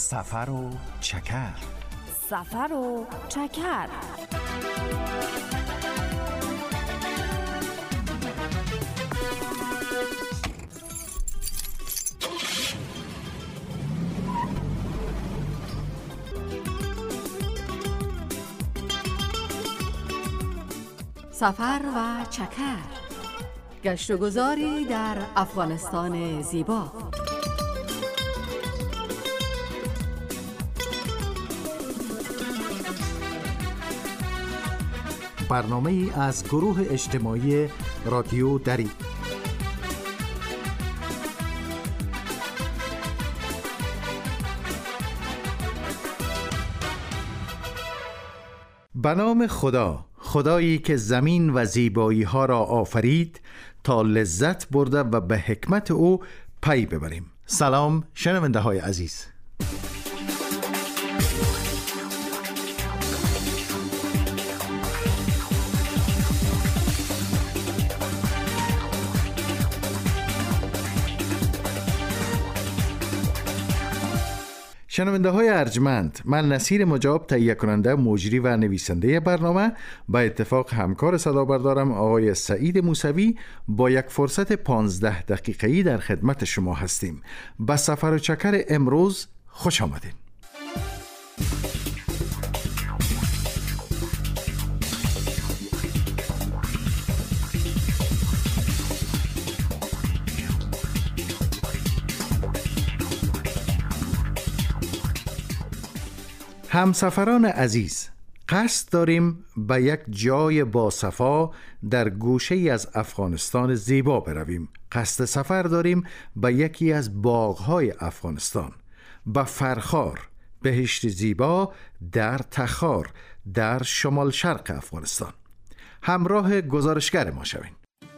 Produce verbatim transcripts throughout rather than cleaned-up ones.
سفر و چکر. سفر و چکر. سفر و چکر، گشت و گذاری در افغانستان زیبا. برنامه ای از گروه اجتماعی رادیو دری. به نام خدا، خدایی که زمین و زیبایی ها را آفرید تا لذت برده و به حکمت او پی ببریم. سلام شنونده های عزیز. شنونده های ارجمند، من نصیر مجاب، تهیه کننده، مجری و نویسنده برنامه، به اتفاق همکار صدابردارم آقای سعید موسوی با یک فرصت پانزده دقیقه‌ای در خدمت شما هستیم. به سفر و چکر امروز خوش آمدین. همسفران عزیز، قصد داریم به یک جای باصفا در گوشه‌ای از افغانستان زیبا برویم. قصد سفر داریم به یکی از باغ‌های افغانستان، به فرخار، بهشت زیبا در تخار در شمال شرق افغانستان. همراه گزارشگر ما شوین.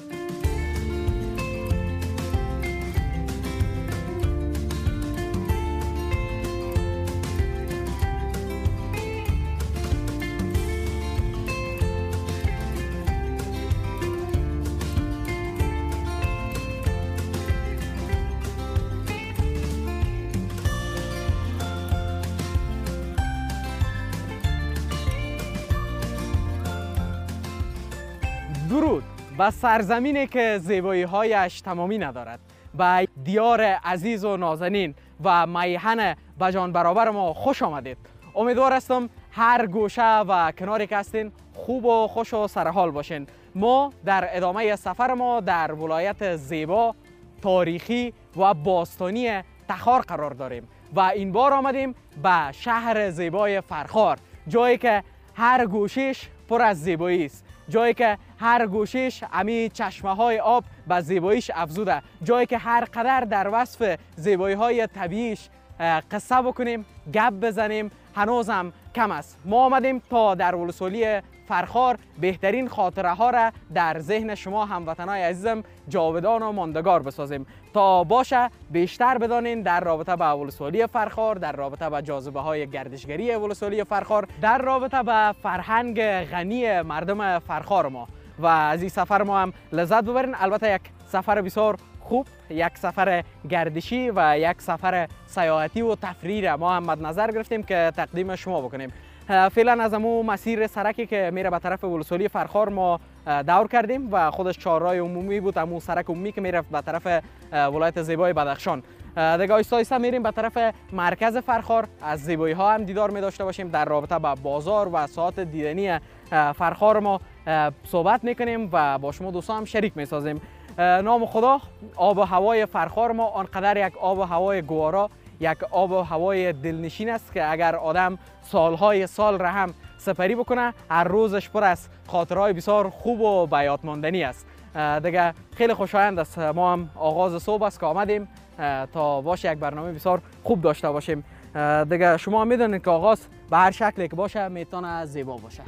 درود به سرزمینی که زیبایی هایش تمامی ندارد، به دیار عزیز و نازنین و میهن بجان برابر ما خوش آمدید. امیدوار هستم هر گوشه و کناری که هستین خوب و خوش و سرحال باشین. ما در ادامه سفر ما در ولایت زیبا، تاریخی و باستانی تخار قرار داریم و این بار آمدیم به شهر زیبای فرخار، جایی که هر گوشش پر از زیبایی است، جایی که هر گوشش امی چشمه های آب به زیباییش افزوده، جایی که هر قدر در وصف زیبایی های طبیعیش قصه بکنیم، گپ بزنیم، هنوزم کم است. ما آمدیم تا در ولسوالی فرخار بهترین خاطره ها را در ذهن شما هموطنای عزیزم جاودان و ماندگار بسازیم تا باشه بیشتر بدانین در رابطه با ولسوالی فرخار، در رابطه با جاذبه های گردشگری ولسوالی فرخار، در رابطه با فرهنگ غنی مردم فرخار ما و از این سفر ما هم لذت ببرین. البته یک سفر بسیار خوب، یک سفر گردشی و یک سفر سیاحتی و تفریحی ما هم مد نظر گرفتیم که تقدیم شما بکنیم. فعلا از امو مسیر سرکی که میره به طرف ولسوالی فرخار ما دور کردیم و خودش چهارراه عمومی بود، امو سرک عمومی که میره به طرف ولایت زیبای بدخشان. دیگه آیسته آیسته میریم به طرف مرکز فرخار، از زیبایی ها هم دیدار می داشته باشیم. در رابطه با بازار و ساعات دیدنی فرخار ما صحبت میکنیم و با شما دوستان هم شریک میسازیم. نام خدا، آب و هوای فرخار ما آنقدر یک آب و هوای گوارا، یک آب و هوای دلنشین است که اگر آدم سالهای سال را هم سپری بکنه، هر روزش پر از خاطرهای بسیار خوب و به یاد ماندنی است. دیگه خیلی خوشایند است. ما هم آغاز صبح است که آمدیم تا باشه یک برنامه بسیار خوب داشته باشیم. دیگه شما هم میدونید که آغاز به هر شکلی که باشه میتونه زیبا باشه.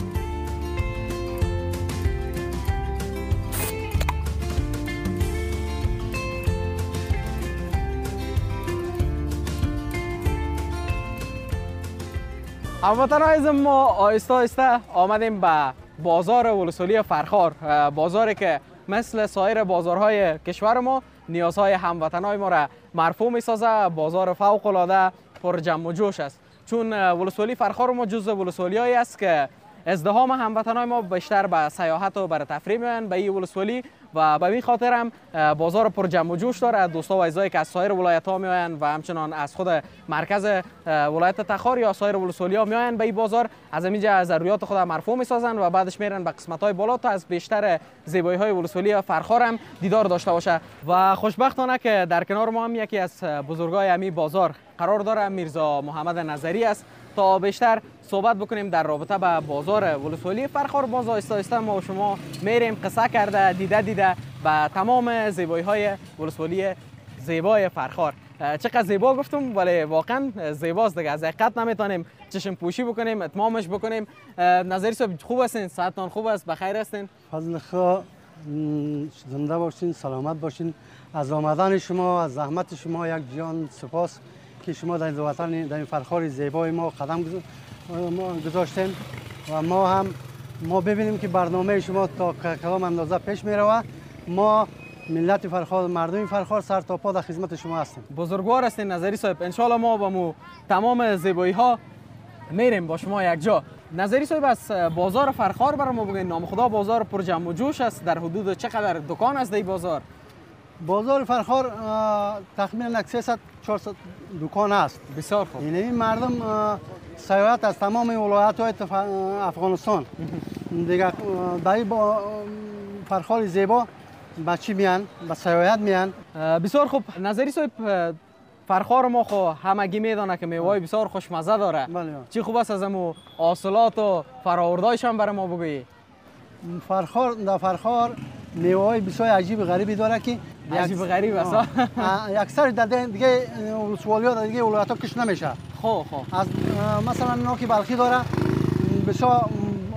هموطنان عزیز، ما آهسته آهسته آمدیم به بازار ولسوالی فرخار، بازاری که مثل سایر بازارهای کشور ما نیازهای هموطنای ما را مرفوع می‌سازه. بازار فوق‌العاده پر جمع و جوش است، چون ولسوالی فرخار ما جزو ولسوالیایی است که ازدحام هموطنان ما بیشتر به سیاحت و برای تفریح میان به این ولسوالی و به این خاطر هم بازار پر جمع و جوش داره. دوستا و عزیزایی که از سایر ولایت ها میآیند و همچنان از خود مرکز ولایت تخار یا سایر ولسوالی ها میآیند به این بازار، از اینجا ضروریات خود مرفوع میسازند و بعدش میرن به قسمت های بالا تا از بیشتر زیبایی های ولسوالی فرخار هم دیدار داشته باشه. و خوشبختانه که در کنار ما هم یکی از بزرگای امی بازار قرار داره، میرزا محمد نظری است، تا بیشتر صحبت بکنیم در رابطه با بازار ولسوالی فرخار. باز آهسته آهسته ما و شما میریم قصه کرده دیده دیده با تمام زیبایی های ولسوالی زیبای فرخار. چقدر زیبا گفتم، ولی واقعا زیباست دیگه، از حقیقت نمیتونیم چشم پوشی بکنیم، اتمامش بکنیم. نظری صاحب خوب هستین؟ صحتتان خوب است؟ بخیر هستین؟ فضل خدا، زنده باشین، سلامت باشین. از آمدن شما، از زحمت شما یک جان سپاس که شما در این وطن، در این فرخار زیبای ما قدم گذاشتین و ما هم ما ببینیم که برنامه شما تا کدام اندازه پیش میره. ما ملت فرخار، مردم فرخار سر تا پا در خدمت شما هستیم. بزرگوار هستین نظری صاحب. ان شاء الله ما با مو تمام زیبایی ها میریم با شما یک جا. نظری صاحب، از بازار فرخار برای ما بگین. نام خدا بازار پر جمع و جوش است، در حدود چقدر دکان است این بازار؟ بازار فرخار تخمینا سیصد چهارصد دکان است. بسیار خوب. یعنی مردم سیاحت از تمام ولایت های افغانستان دیگه برای با فرخار زیبا بچی میان، با سیاحت میان. بسیار خوب. نظری صاحب، فرخار ما خو همگی میدونه که میوه بسیار خوشمزه داره. بله. چی خوب است از امو حاصلات و فراوردهایش هم برای ما بگویی؟ فرخار در فرخار میوه بسیار عجیب غریبی داره که عجیب غریب است. اکثر در دیگه ولسوالی ها در دیگه ولایت ها کش نمیشه. خب خب. از مثلا نوکی بلخی داره بسیار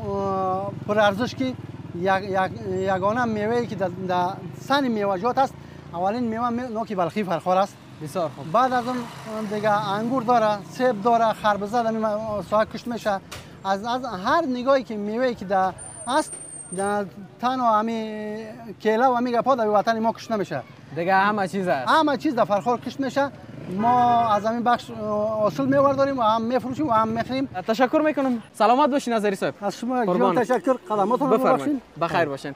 پر ارزش که یک یگانه میوه‌ای که در سن میوه‌جات است. اولین میوه نوکی بلخی فرخار است. بسیار خوب. بعد از اون دیگه انگور داره، سیب داره، خربزه در ساحه کشت میشه. از از هر نگاهی که میوه‌ای که در است در تن و همی کیله و همی گپا در وطن ما کشت نمیشه دیگه. همه چیز است، همه چیز در فرخار کشت میشه. ما از همین بخش اصول میورداریم و هم میفروشیم و هم میخریم. تشکر میکنم. سلامت باشین نظری صاحب. از شما جان تشکر. قدماتون رو باشین. بخیر باشین.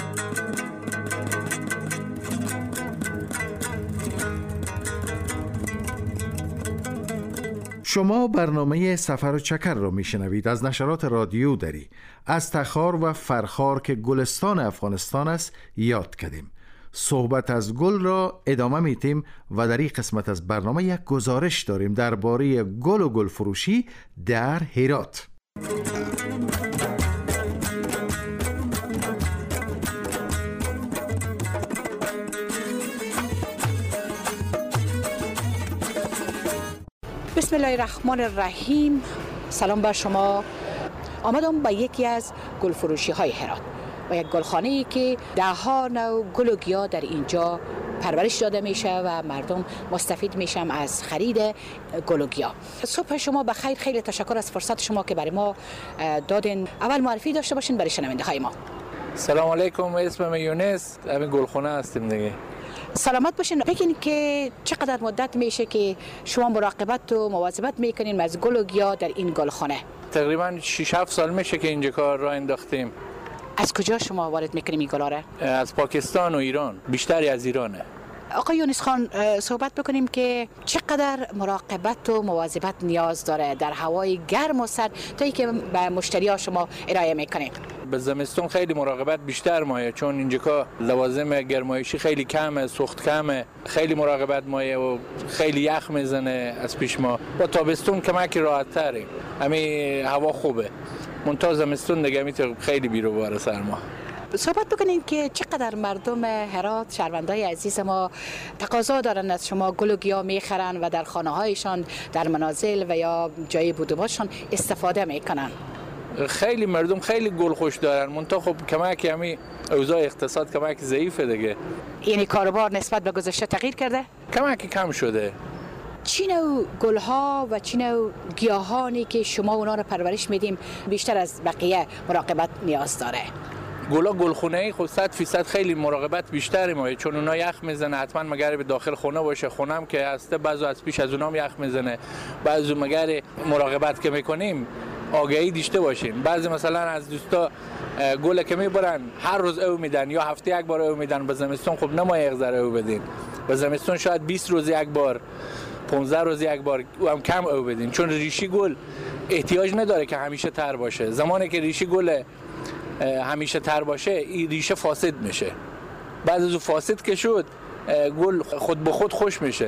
شما برنامه سفر و چکر را میشنوید از نشرات رادیو دری. از تخار و فرخار که گلستان افغانستان است یاد کردیم. صحبت از گل را ادامه میتیم و در این قسمت از برنامه یک گزارش داریم درباره گل و گل فروشی در هرات. بسم الله الرحمن الرحیم. سلام بر شما. آمدم به یکی از گل فروشی های هرات و یک گلخانه‌ای که ده ها نوع گل و گیاه در اینجا پرورش داده میشه و مردم مستفید میشن از خرید گل و گیاه. صبح شما بخیر. خیلی تشکر از فرصت شما که برای ما دادین. اول معرفی داشته باشین برای شنونده های ما. سلام علیکم، اسمم یونس، همین گلخانه هستیم دیگه. سلامت باشین. بگین که چقدر مدت میشه که شما مراقبت و مواظبت میکنین از گل و گیاه در این گلخانه؟ تقریبا شش هفت سال میشه که اینجا کار را انداختیم. از کجا شما وارد میکنیم این گلا را؟ از پاکستان و ایران، بیشتری از ایرانه. آقای یونس خان، صحبت بکنیم که چقدر مراقبت و مواظبت نیاز داره در هوای گرم و سرد تا اینکه به مشتری‌ها شما ارائه میکنید؟ به زمستون خیلی مراقبت بیشتر مایه، چون اینجا لوازم گرمایشی خیلی کمه، سوخت کمه، خیلی مراقبت مایه و خیلی یخ میزنه از پیش ما. با تابستون کمکی راحت تریم، همین هوا خوبه. منتها زمستون دیگه میتونه خیلی بیروبار سرما. صحبت بکنین که چقدر مردم هرات، شهروندای عزیز ما، تقاضا دارن از شما گل و گیاه میخرن و در خانه هایشان، در منازل و یا جای بودوباشان استفاده میکنن؟ خیلی مردم خیلی گل خوش دارن، منتها خب کمک همین اوضاع اقتصاد کمک ضعیفه دیگه. یعنی کاروبار نسبت به گذشته تغییر کرده؟ کمکی کم شده. چی نوع گلها و چی نوع گیاهانی که شما اونا رو پرورش میدیم بیشتر از بقیه مراقبت نیاز داره؟ گلا گلخونه‌ای خود صد فیصد خیلی مراقبت بیشتری ما، چون اونا یخ میزنه، حتما مگر به داخل خونه باشه، خونم که هسته بعضو از پیش از اونام یخ میزنه، بعضو مگر مراقبت که میکنیم آگاهی داشته باشیم. بعضی مثلا از دوستا گل که میبرن هر روز او میدن یا هفته یک بار او میدن، به زمستون خب نمای یک ذره او بدین، به زمستون شاید بیست روز یک بار، پانزده روز یک بار او هم کم او بدین، چون ریشی گل احتیاج نداره که همیشه تر باشه. زمانی که ریشی گل همیشه تر باشه این ریشه فاسد میشه، بعد از او فاسد که شد گل خود به خود خوش میشه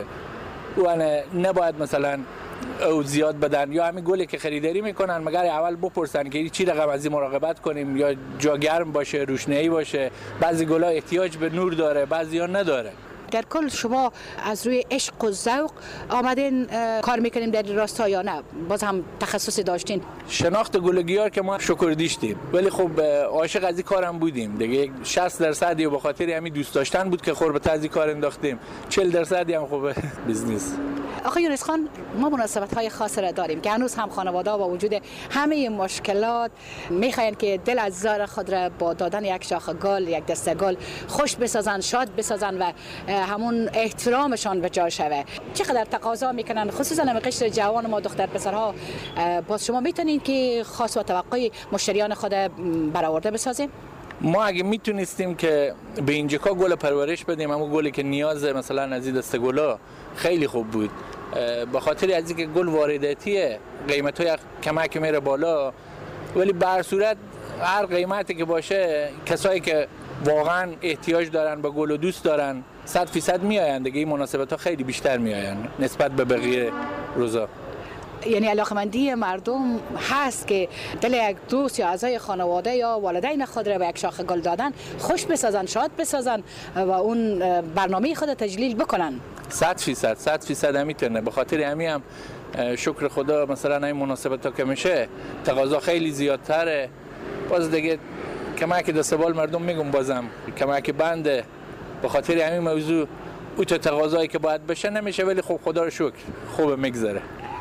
و نباید مثلا او زیاد بدن. یا همین گلی که خریداری میکنن مگر اول بپرسن که چی رقم از این مراقبت کنیم، یا جا گرم باشه، روشنایی باشه. بعضی گلا احتیاج به نور داره، بعضی ها نداره. در کل شما از روی عشق و ذوق آمدین کار میکنیم در راستا یا نه باز هم تخصصی داشتین؟ شناخت گلگیار که ما شکر دیشتیم، ولی خب عاشق از این کارم بودیم دیگه. شصت درصدی و به خاطر همین دوست داشتن بود که قربت از این کار انداختیم، چهل درصدی هم خب بیزنس. آقای یونس خان، ما مناسبت های خاص را داریم که هنوز هم خانواده با وجود همه مشکلات میخواین که دل از زار خود را با دادن یک شاخه گل، یک دسته گل خوش بسازن، شاد بسازن و همون احترامشان به جا شوه. چقدر تقاضا میکنن خصوصا همه قشر جوان ما دختر پسرها؟ باز شما میتونین که خاص و توقع مشتریان خود برآورده بسازیم؟ ما اگه میتونستیم که به اینجا گل پرورش بدیم، همون گلی که نیاز مثلا از این دسته گلا خیلی خوب بود، به خاطر از اینکه گل وارداتیه قیمت های کمک میره بالا، ولی به هر صورت هر قیمتی که باشه کسایی که واقعا احتیاج دارن به گل و دوست دارن صد فیصد میآیند دیگه. این مناسبت ها خیلی بیشتر میآیند نسبت به بقیه روزا. یعنی علاقمندی مردم هست که دل یک دوست یا اعضای خانواده یا والدین خود را به یک شاخه گل دادن خوش بسازن، شاد بسازن و اون برنامه خود تجلیل بکنن. صد فیصد صد فیصد هم میتونه. به خاطر همین هم شکر خدا مثلا این مناسبت ها که میشه تقاضا خیلی زیادتره. باز دیگه کمک دستبال مردم میگم بازم کمک بنده، به خاطر همین موضوع او تا تقاضایی که باید بشه نمیشه، ولی خب خدا رو شکر خوب میگذره.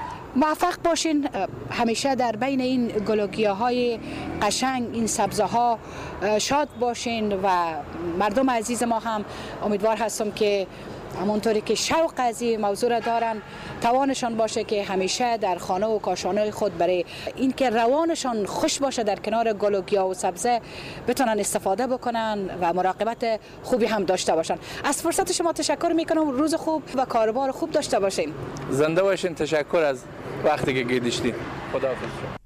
موفق باشین همیشه در بین این گلوگیاهای قشنگ، این سبزه ها شاد باشین و مردم عزیز ما هم امیدوار هستم که همونطوری که شوق از این موضوع را دارن توانشان باشه که همیشه در خانه و کاشانه خود برای اینکه روانشان خوش باشه در کنار گل و گیاه و سبزه بتونن استفاده بکنن و مراقبت خوبی هم داشته باشن. از فرصت شما تشکر میکنم، روز خوب و کاروبار خوب داشته باشین. زنده باشین. تشکر از وقتی که گذاشتین. خداحافظ.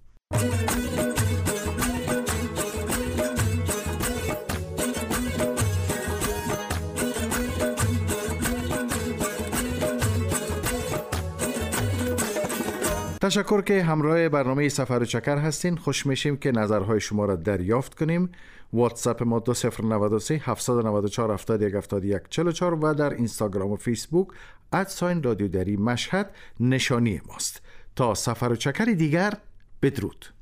تشکر که همراه برنامه سفر و چکر هستین. خوش میشیم که نظرهای شما را دریافت کنیم. واتساپ ما دو صفر نود و سه هفتصد و نود و چهار هفتاد و یک هفتاد و یک چهل و چهار و در اینستاگرام و فیسبوک ادساین رادیو دری مشهد نشانی ماست. تا سفر و چکر دیگر، بدرود.